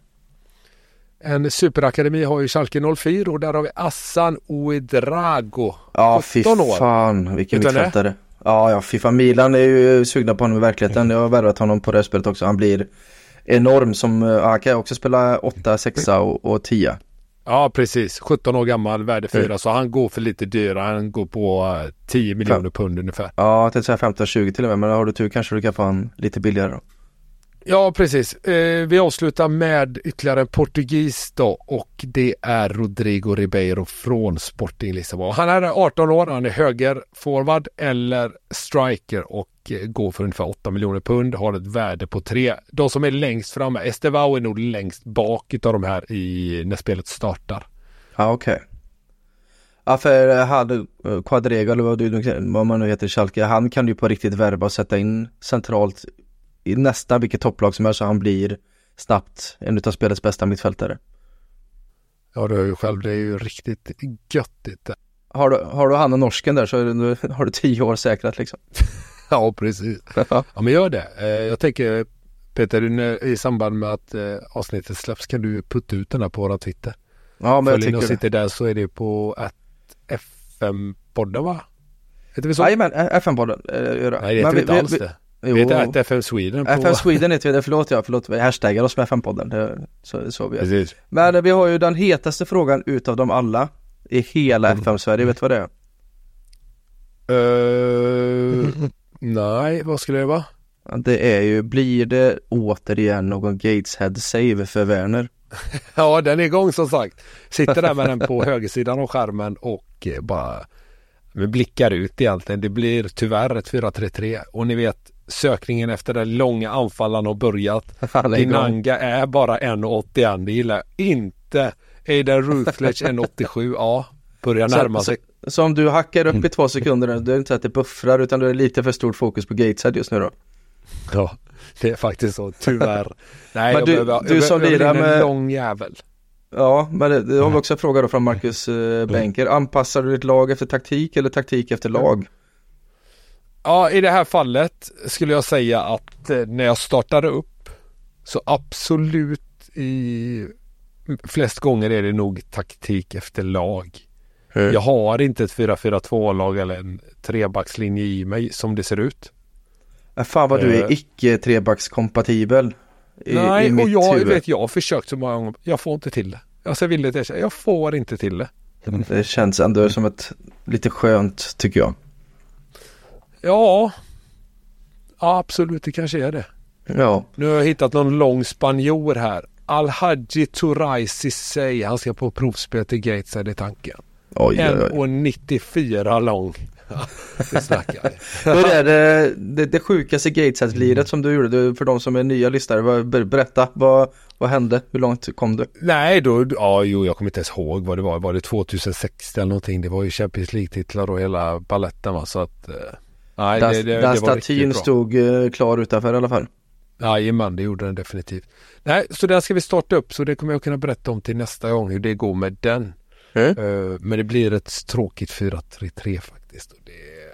En superakademi har ju Schalke 04 och där har vi Assan Ouedraogo. Ja, fy fan, vilken mittfältare. Ja, FIFA Milan är ju sugna på honom i verkligheten. Jag har värvat honom på det spelet också. Han blir enorm som, han kan också spela 8, 6 och 10. Ja, precis. 17 år gammal, värde 4. Så han går för lite dyrare. Han går på 10 miljoner pund ungefär. Ja, till så här 15-20 till och med. Men har du tur kanske du kan få han lite billigare då. Ja, precis. Vi avslutar med ytterligare en portugis då, och det är Rodrigo Ribeiro från Sporting Lissabon. Han är 18 år, han är högerforward eller striker och går för ungefär 8 miljoner pund, har ett värde på 3. De som är längst framme, Estevao är nog längst bak utav de här när spelet startar. Ja, okej. Ja, för hade Quadrega eller vad man nu heter i Schalke, han kan ju på riktigt värva och sätta in centralt i nästan vilket topplag som är, så han blir snabbt en av spelets bästa mittfältare. Ja, du hör ju själv, det är ju riktigt göttigt. Har du han och norsken där, så har du 10 år säkrat liksom. Ja, precis. Ja, men gör det. Jag tänker, Peter, i samband med att avsnittet släpps kan du putta ut den här på våra Twitter. Ja, men jag tycker det. Sitter där så är det på FM-podden, va? Heter vi så? Jajamän, FM-podden. Nej, det heter inte alls det. Vi heter FM Sweden. FM Sweden heter det, förlåt. Vi hashtaggar oss med FM-podden. Så vi precis. Men vi har ju den hetaste frågan utav dem alla i hela FM-Sverige. Vet du vad det är? Nej, vad skulle det vara? Det är ju, blir det återigen någon Gateshead save för Werner? Ja, den är igång som sagt. Sitter där med den på högersidan av skärmen och bara blickar ut egentligen. Det blir tyvärr ett 4-3-3 och ni vet, sökningen efter den långa anfallan har börjat. Dinanga är bara 1,81. Det gillar inte. Aidan Rutledge 1,87. Ja, börjar närma sig. Så om du hackar upp i 2 sekunder, det är inte så att det buffrar, utan det är lite för stort fokus på Gateshead just nu då? Ja, det är faktiskt så, tyvärr. Nej, men du som lirar med en lång jävel. Ja, men det har vi också en fråga då från Marcus Benker. Anpassar du ditt lag efter taktik eller taktik efter lag? Ja, i det här fallet skulle jag säga att när jag startade upp så absolut i flest gånger är det nog taktik efter lag. Jag har inte ett 4-4-2-lag eller en 3-backslinje i mig som det ser ut. Fan vad du är icke 3-backskompatibel. Nej, och jag har försökt så många gånger. Jag får inte till det. Alltså jag vill inte erkänna. Jag får inte till det. Det känns ändå som ett lite skönt, tycker jag. Ja, absolut, det kanske är det. Ja. Nu har jag hittat någon lång spanjor här. Al-Haji Turaisi säger han ska på provspel till Gateshead i tanken. 1,94 lång. Det snackar. Hur är det sjukaste Gateshead-liret som du gjorde för de som är nya lyssnare? Berätta, vad hände? Hur långt kom du? Nej, jag kommer inte ens ihåg vad det var. Var det 2006 eller någonting? Det var ju Champions League-titlar och hela balletten, va? Så att nej, det var statyn stod klar utanför i alla fall. Jajamän, det gjorde den definitivt. Nej, så där ska vi starta upp, så det kommer jag kunna berätta om till nästa gång hur det går med den. Men det blir ett tråkigt 4-3-3 faktiskt. Och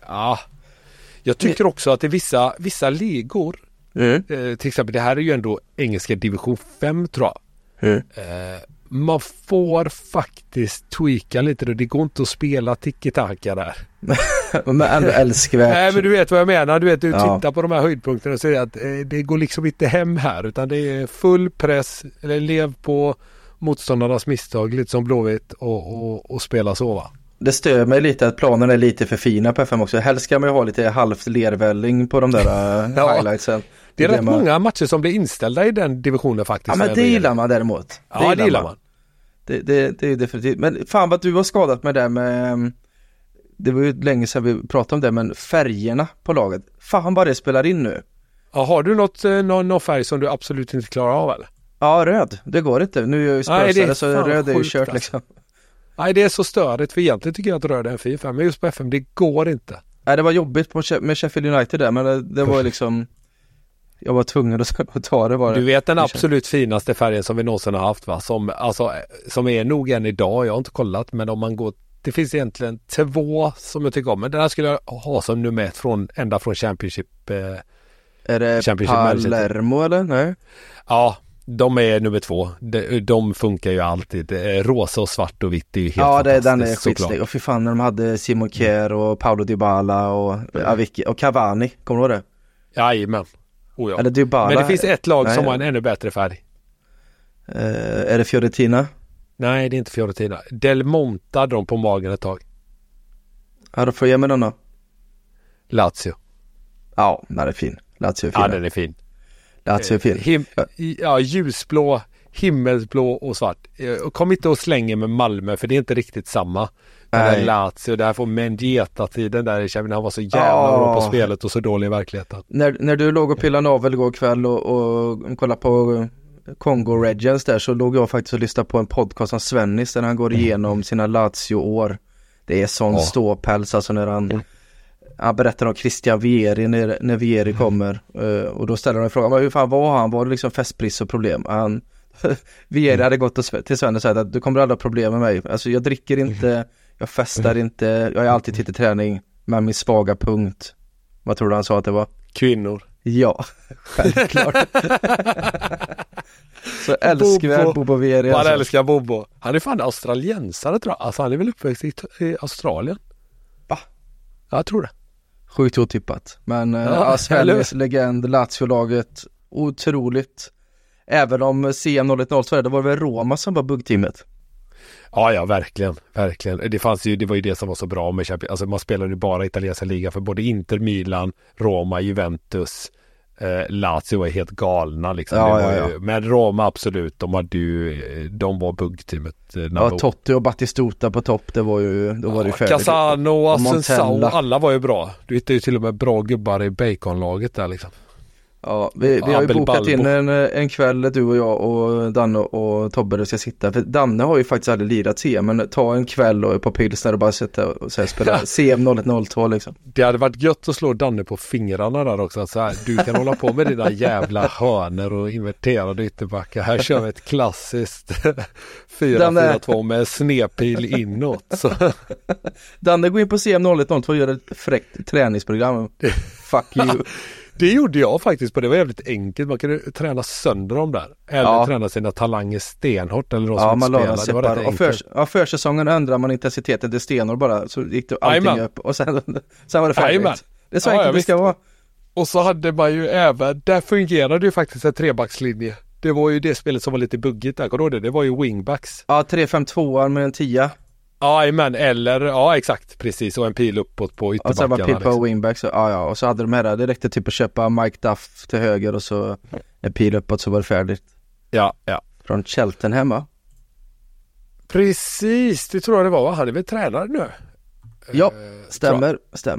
jag tycker också att i vissa ligor, till exempel det här är ju ändå engelska division 5 tror jag. Man får faktiskt tweaka lite, och det går inte att spela tiki-taka där. Men ändå älskvärt. Nej, men du vet vad jag menar. Du tittar på de här höjdpunkterna och säger att det går liksom inte hem här, utan det är full press, eller lev på motståndarnas misstag lite som Blåvitt och spela så, va? Det stör mig lite att planen är lite för fina på FM också. Helst ska man ju ha lite halvt lervälling på de där highlightsen. Det är rätt många matcher som blir inställda i den divisionen faktiskt. Ja, men det gillar man däremot. Det gillar man. Det är definitivt. Men fan vad du har skadat med det med... Det var ju länge sedan vi pratade om det, men färgerna på laget. Fan vad det spelar in nu. Ja, har du någon färg som du absolut inte klarar av, eller? Ja, röd. Det går inte. Nu är jag ju spörsare, så röd är ju kört liksom. Nej, det är så störigt, för egentligen tycker jag att röd är en fin färg, men just på FM, det går inte. Nej, det var jobbigt med Sheffield United där, men det var liksom... Jag var tvungen att ta det. Du vet den absolut finaste färgen som vi någonsin har haft, va? Som är nog än idag, jag har inte kollat, men om man går... Det finns egentligen 2 som jag tycker om, men den här skulle jag ha som nummer 1 ända från Championship. Är det Palermo eller? Nej. Ja, de är nummer 2. De funkar ju alltid. Rosa och svart och vitt är ju helt fantastiskt. Ja, den är skitsnygg. Och för fan när de hade Simon Kjær och Paulo Dybala och Avicii och Cavani. Kommer du ihåg det? Jajamän. Ja. Eller Dybala. Men det finns ett lag som har en ännu bättre färg. Är det Fiorentina? Nej, det är inte Fiorentina. Del Monte hade de på magen ett tag. Ja, då får jag ge mig den då. Lazio. Ja, den är fin. Lazio är fin. Ja, den är fin. Lazio är fel. Ljusblå, himmelsblå och svart. Kom inte och slänga med Malmö, för det är inte riktigt samma. Där Lazio, där får Mendieta-tiden där i Kevin, han var så jävla bra på spelet och så dålig i verkligheten. När du låg och pillade navel igår kväll och kollade på Congo Regents där, så låg jag faktiskt och lyssnade på en podcast av Svennis där han går igenom sina Lazio-år. Det är sån ståpäls, alltså när han berättar om Christian Vieri när Vieri kommer, och då ställer han frågan, hur fan var han? Var det liksom festbrist och problem? Vieri hade gått till Sven och sagt att du kommer aldrig ha problem med mig. Alltså jag dricker inte, jag festar inte, jag är alltid till träning, men min svaga punkt, vad tror du han sa att det var? Kvinnor. Ja, självklart. Så älskar Bobo Vieri. Man älskar Bobo. Han är fan australiensare, tror jag. Alltså han är väl uppväxt i Australien. Va? Ja, jag tror det. Sjukt otippat. Men Sveriges legend, Lazio-laget, otroligt. Även om CM01 så det var väl Roma som var buggteamet. Ja, verkligen. Det var ju det som var så bra med Champions. Alltså man spelade ju bara italienska liga för både Inter, Milan, Roma, Juventus, Lazio var helt galna liksom. Men Roma absolut, de var buggteamet. Totti och Battistuta på topp, det var ju färdigt. Casano, Asensao, alla var ju bra. Du hittade ju till och med bra gubbar i Bacon-laget där liksom. Ja, vi har ju bokat in en kväll, du och jag och Danne och Tobbe ska sitta. För Danne har ju faktiskt aldrig lirat CM, men ta en kväll och på Pilsner och bara sitta och spela CM 0102 liksom. Det hade varit gött att slå Danne på fingrarna där också. Så här, du kan hålla på med dina jävla hörner och inverterade ytterbackar. Här kör vi ett klassiskt 4-4-2 med snedpil inåt. Så. Danne går in på CM 0102 och gör ett fräckt träningsprogram. Fuck you. Det gjorde jag faktiskt, på det var jävligt enkelt. Man kunde träna sönder dem där. Eller träna sina talanger stenhårt. Eller de som spelar. Det var rätt enkelt. Försäsongen ändrar man intensiteten till stenhårt bara. Så gick det allting upp. Och sen var det färdigt. Det är så enkelt det ska vara. Och så hade man ju även, där fungerade ju faktiskt en trebackslinje. Det var ju det spelet som var lite buggigt där. Det var ju wingbacks. Ja, 3-5-2 med en 10. Ja, exakt, precis, och en pil uppåt på ytterbackarna. Och så var pil på wingbacks, och så hade de här, det räckte typ att köpa Mike Duff till höger och så en pil uppåt, så var det färdigt. Ja. Från Cheltenham, va? Precis, det tror jag det var, han är väl tränare nu? Ja, stämmer.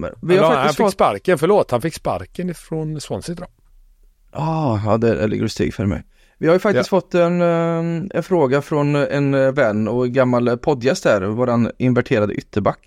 Han fick sparken från Swansea, tror jag. Ja, det ligger steg för mig. Vi har ju faktiskt fått en fråga från en vän och gammal poddgäst där, våran inverterade ytterback.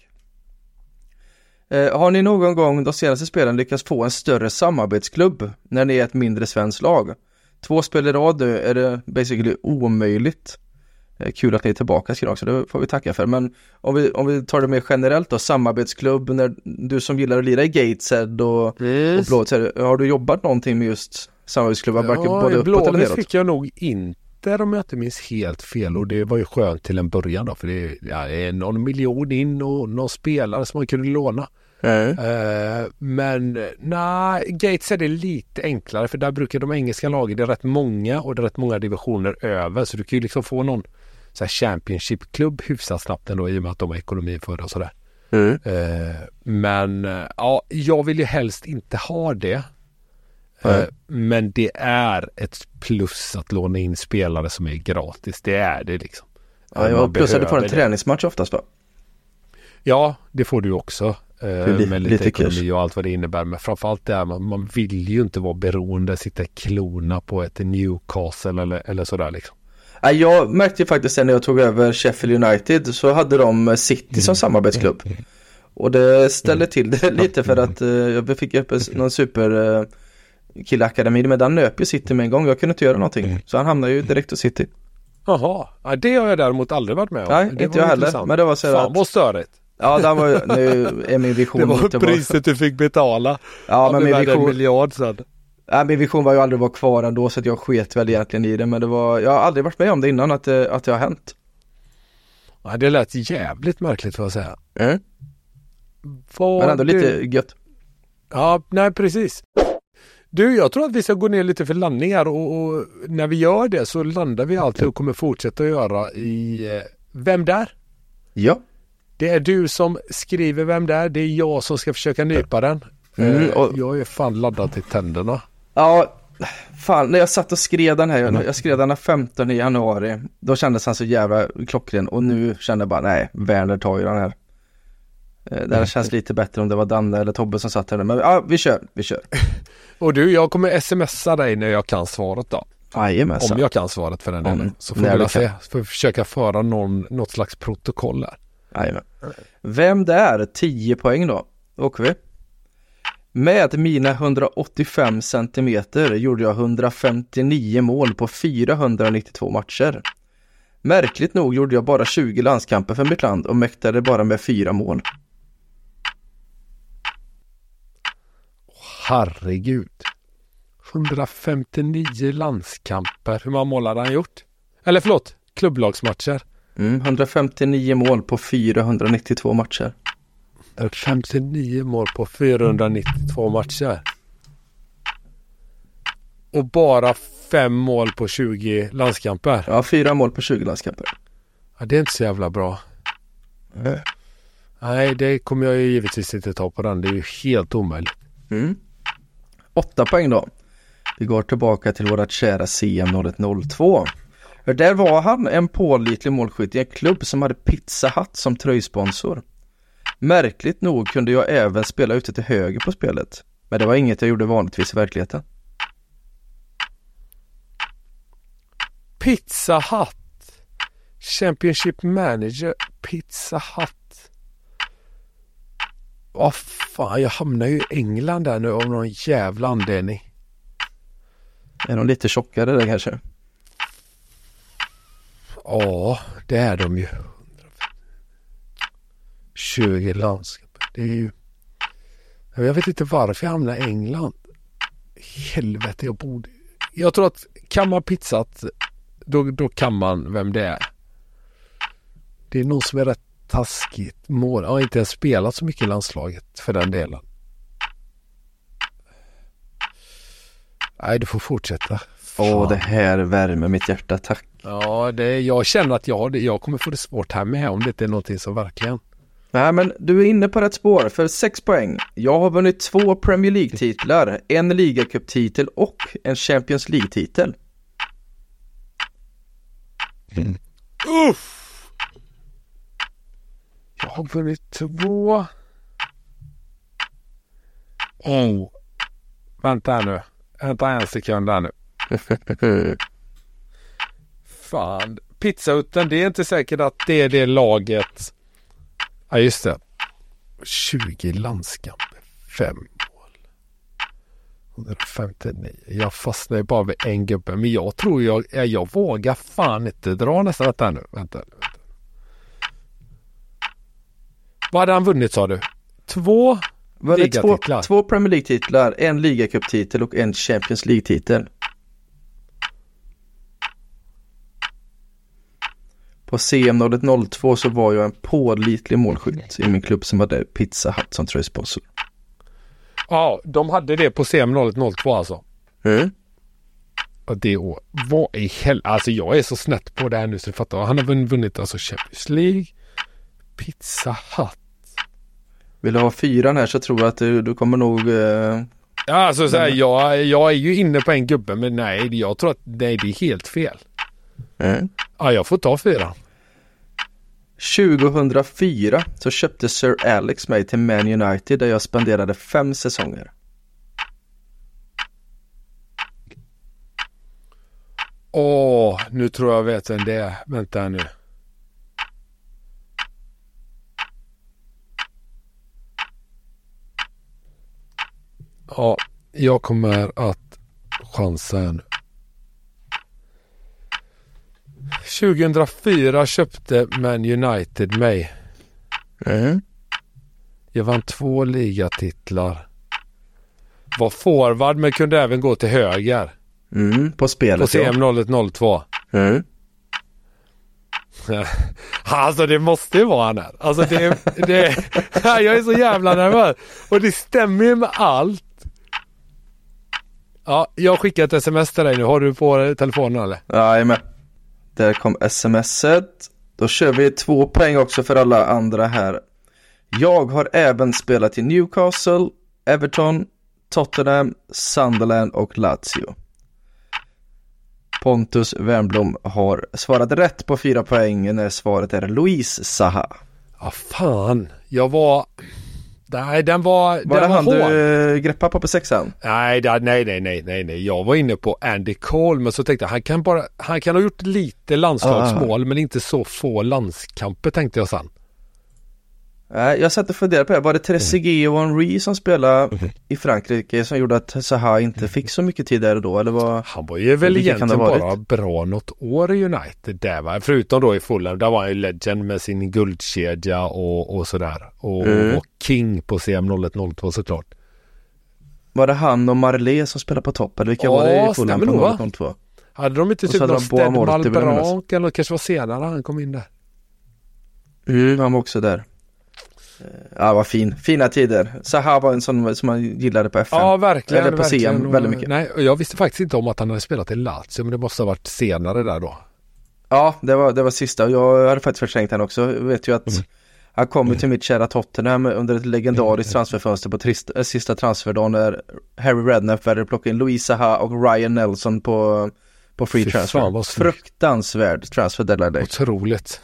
Har ni någon gång de senaste spelen lyckats få en större samarbetsklubb när ni är ett mindre svenskt lag? 2 spel i rad nu är det basically omöjligt. Kul att ni är tillbaka, så det får vi tacka för. Men om vi tar det mer generellt då, samarbetsklubb, när du som gillar att lira i Gateshead och Blåt, har du jobbat någonting med just samarbetsklubbar, både uppåt eller neråt? Fick jag nog inte, om jag inte minns helt fel, och det var ju skönt till en början då, för det är någon miljon in och någon spelare som man kunde låna. Men Gateshead är lite enklare, för där brukar de engelska lagen, det är rätt många och det är rätt många divisioner över, så du kan ju liksom få någon så här Championship-klubb hyfsat snabbt ändå, i och med att de har ekonomin för det och sådär. Men jag vill ju helst inte ha det. Men det är ett plus att låna in spelare som är gratis. Det är det liksom. Plus att du får en träningsmatch oftast, va? Ja, det får du också. Med lite ekonomi och allt vad det innebär. Men framförallt det är man vill ju inte vara beroende, sitta klona på ett Newcastle eller sådär liksom. Jag märkte ju faktiskt när jag tog över Sheffield United, så hade de City som samarbetsklubb. Och det ställde till det lite, för att jag fick upp någon super killakademi, men den nöp ju City med en gång. Jag kunde inte göra någonting. Så han hamnade ju direkt hos City. Jaha, det har jag däremot aldrig varit med om. Nej, det inte jag heller. Men det var så fan, vad störigt. Ja, nu är min vision. Det var priset du fick betala. Ja, men min vision, 1 miljard sedan. Ja, min vision var ju aldrig att vara kvar ändå, så att jag sket väl egentligen i det. Men jag har aldrig varit med om det innan, att det har hänt. Ja, det lät jävligt märkligt, för att säga. Men ändå lite gött. Ja, nej, precis. Du, jag tror att vi ska gå ner lite för landningar, och när vi gör det så landar vi alltid och kommer fortsätta att göra i Vem där? Ja. Det är du som skriver Vem där, det är jag som ska försöka nypa den. Och jag är fan laddad till tänderna. Ja, Fan, när jag satt och skrev den här, jag skrev den 15 januari, då kändes han så jävla klockren, och nu kände jag bara, nej, Werner tar ju den här. Det här känns lite bättre om det var Danne eller Tobbe som satt här, men ja, vi kör. Och du, jag kommer smsa dig när jag kan svaret då. Jajamensan. Om jag kan svaret för den delen. Så får vi se, för försöka föra något slags protokoll där. Jajamän. Vem det är? 10 poäng då. Åker vi. Med mina 185 centimeter gjorde jag 159 mål på 492 matcher. Märkligt nog gjorde jag bara 20 landskamper för mitt land och mäktade bara med 4 mål. Herregud. 159 landskamper. Hur många mål hade han gjort? Eller förlåt, klubblagsmatcher. 159 mål på 492 matcher. 59 mål på 492 matcher. Och bara 5 mål på 20 landskamper. Ja, 4 mål på 20 landskamper. Ja, det är inte så jävla bra. Nej, det kommer jag ju givetvis inte ta på den. Det är ju helt omöjligt. 8 poäng då. Vi går tillbaka till vårat kära CM0102. För där var han en pålitlig målskytt i en klubb som hade Pizza Hut som tröjsponsor. Märkligt nog kunde jag även spela ute till höger på spelet. Men det var inget jag gjorde vanligtvis i verkligheten. Pizza Hut. Championship Manager. Pizza Hut. Vad fan, jag hamnar ju i England där nu av någon jävla anledning. Är de lite tjockare där kanske? Ja, det är de ju. 20 landskaper. Det är ju... Jag vet inte varför jag hamnar i England. Helvete, jag tror att kan man pizzat, då kan man vem det är. Det är någon som är rätt taskigt mål. Jag har inte ens spelat så mycket i landslaget för den delen. Nej, du får fortsätta. Det här värmer mitt hjärta, tack. Ja, jag känner att jag kommer få det svårt här med om det inte är någonting som verkligen... Nej, men du är inne på rätt spår för 6 poäng. Jag har vunnit 2 Premier League-titlar, en ligacup-titel och en Champions League-titel. Uff! Jag har vunnit 2. Vänta en sekund där nu. Fan. Pizzahutten, det är inte säkert att det är det laget. Ja, just det. 20 landskamper, 5 mål. 159. Jag fastnar ju bara vid en gubbe. Men jag tror jag vågar fan inte dra nästan detta nu. Vänta. Vad hade han vunnit, sa du? 2 ligatitlar. 2 Premier League-titlar, en ligacup-titel och en Champions League-titel. På CM0102 så var jag en pålitlig målskytt i min klubb som hade Pizza Hut som tröjsponsor. Ja, de hade det på CM0102 alltså. Och det år. Vad i helvete? Alltså jag är så snett på det här nu så fattar. Han har vunnit alltså Champions League, Pizza Hut. Vill du ha 4 här så tror jag att du kommer nog... Ja, alltså så här, jag är ju inne på en gubbe, men nej, jag tror att det är helt fel. Ja, jag får ta 4. 2004 så köpte Sir Alex mig till Man United där jag spenderade 5 säsonger. Nu tror jag vet vem det är. Vänta nu. Ja, jag kommer att chansa nu. 2004 köpte Man United mig. Jag vann 2 ligatitlar. Var forward men kunde även gå till höger. På spelet. På CM0102. Alltså det måste ju vara han här. Alltså jag är så jävla nervös. Och det stämmer ju med allt. Ja, jag skickar ett sms till dig nu. Har du på telefonen eller? Jajamän. Där kom smset. Då kör vi 2 poäng också för alla andra här. Jag har även spelat i Newcastle, Everton, Tottenham, Sunderland och Lazio. Pontus Wernbloom har svarat rätt på 4 poäng när svaret är Louise Zaha. Ja, fan. Jag var... Nej, den var Var det han hård. du greppade på 6an? Nej. Jag var inne på Andy Cole, men så tänkte jag han kan ha gjort lite landslagsmål men inte så få landskamper, tänkte jag sen. Jag satt och funderade på det. Var det Trezeguet och Henry som spelade i Frankrike som gjorde att Zaha inte fick så mycket tid där då? Eller var... Han var ju väl egentligen bara bra något år i United där, va? Förutom då i Fulham, där var han ju legend med sin guldkedja och sådär. Och King på CM 01-02 såklart. Var det han och Marley som spelade på topp? Eller vilka var det i Fulham på 01-02? Hade de inte typ någon Sted Malbranc eller kanske var senare han kom in där? Han var också där. Ja, vad fina tider. Zaha var en sån som man gillade på FN. Ja, verkligen. Eller på CM väldigt mycket. Nej, jag visste faktiskt inte om att han hade spelat i Lazio, men det måste ha varit senare där då. Ja, det var sista. Och jag hade faktiskt förträngt han också. Jag vet ju att han kom till mitt kära Tottenham under ett legendariskt transferfönster på sista transferdagen när Harry Redknapp väljer plocka in Louise Zaha och Ryan Nelson på free transfer. Fruktansvärd transfer deadline day. Otroligt.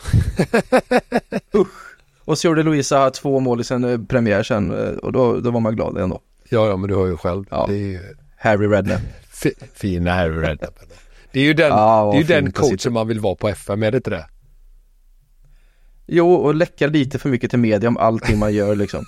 Och så gjorde Louisa 2 mål i sin premiär sen, och då var man glad ändå. Ja, men du hör ju själv. Ja. Det är ju... Harry Redknapp. Fina Harry Redknapp. Det är ju den coachen man vill vara på FM, är det inte det? Jo, och läcka lite för mycket till media om allting man gör liksom.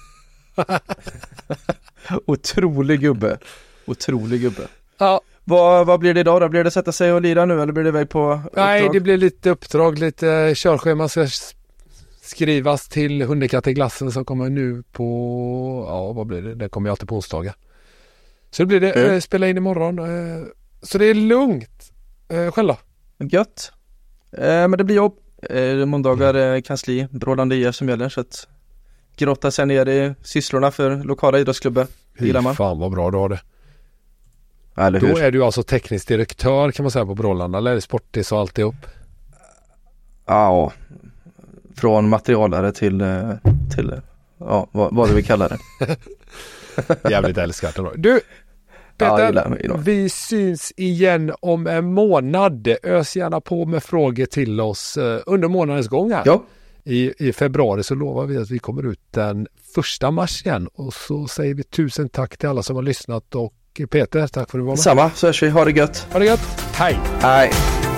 Otrolig gubbe. Ja. Vad blir det idag då? Blir det sätta sig och lira nu eller blir det iväg på uppdrag? Nej, det blir lite uppdrag, lite körschema ska skrivas till Hundekatteglassen som kommer nu på, ja vad blir det? Det kommer ju alltid på onsdagar. Så det blir det, spela in imorgon. Så det är lugnt. Själv då? Gött. Men det blir jobb. Måndagar kansli, Brålande IF som gäller, så att grotta sig ner i sysslorna för lokala idrottsklubbar. Gillar man. Fan vad bra du har det. Eller hur? Då är du alltså teknisk direktör kan man säga på Brålanda, eller är det sportis och alltihop? Ja, från materialare till ja, vad du vill kalla det. Jävligt älskat. Du, Peter, vi syns igen om en månad. Ös gärna på med frågor till oss under månadens gång här. Ja. I februari så lovar vi att vi kommer ut den 1 mars igen. Och så säger vi 1000 tack till alla som har lyssnat. Och Peter, tack för att du var med. Samma, så hörs vi. Ha det gött. Ha det gött. Hej. Hej.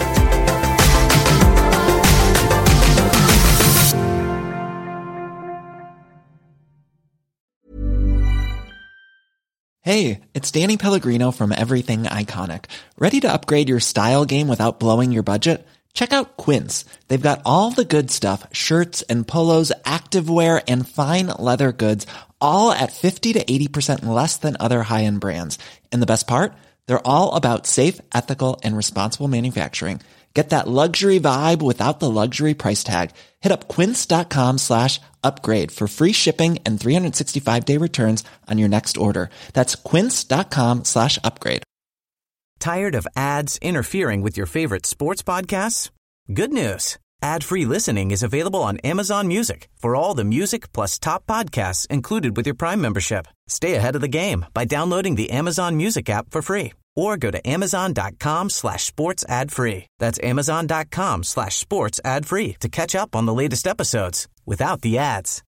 Hey, it's Danny Pellegrino from Everything Iconic. Ready to upgrade your style game without blowing your budget? Check out Quince. They've got all the good stuff, shirts and polos, activewear, and fine leather goods, all at 50 to 80% less than other high-end brands. And the best part? They're all about safe, ethical, and responsible manufacturing. Get that luxury vibe without the luxury price tag. Hit up quince.com/upgrade for free shipping and 365-day returns on your next order. That's quince.com/upgrade. Tired of ads interfering with your favorite sports podcasts? Good news. Ad-free listening is available on Amazon Music for all the music plus top podcasts included with your Prime membership. Stay ahead of the game by downloading the Amazon Music app for free or go to amazon.com/sports ad free. That's amazon.com/sports ad free to catch up on the latest episodes without the ads.